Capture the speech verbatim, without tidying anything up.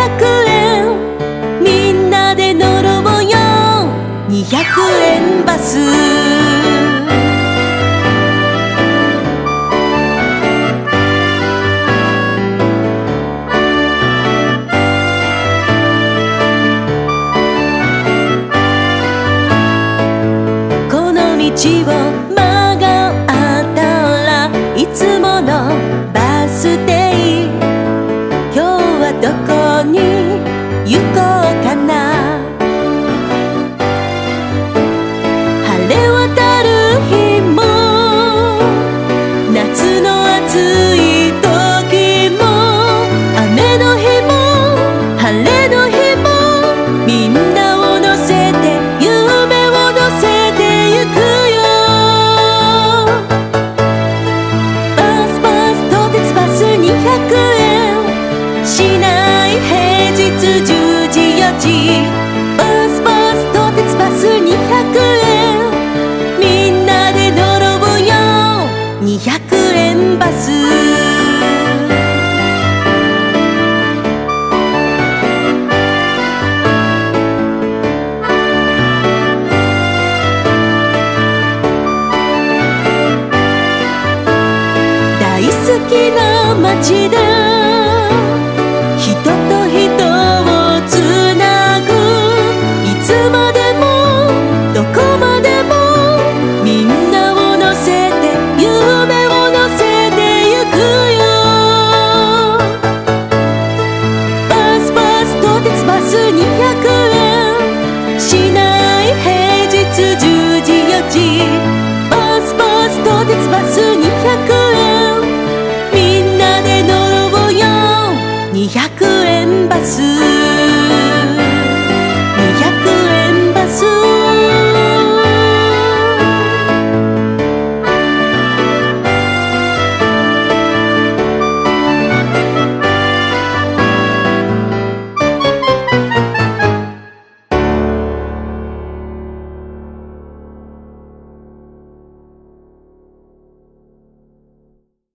くえんみんなで乗ろうよにひゃくえんバス。この道を曲がったらいつものバス停、今日はどこに行こうかな。晴れ渡る日も夏の暑い時も雨の日も晴れの日もみんなを乗せて夢を乗せてゆくよ。バスバスと鉄バスにひゃくえん市内平日じゅうじよじ。バスバスと鉄バスにひゃくえんみんなで乗ろうよにひゃくえんバス。大好きな街で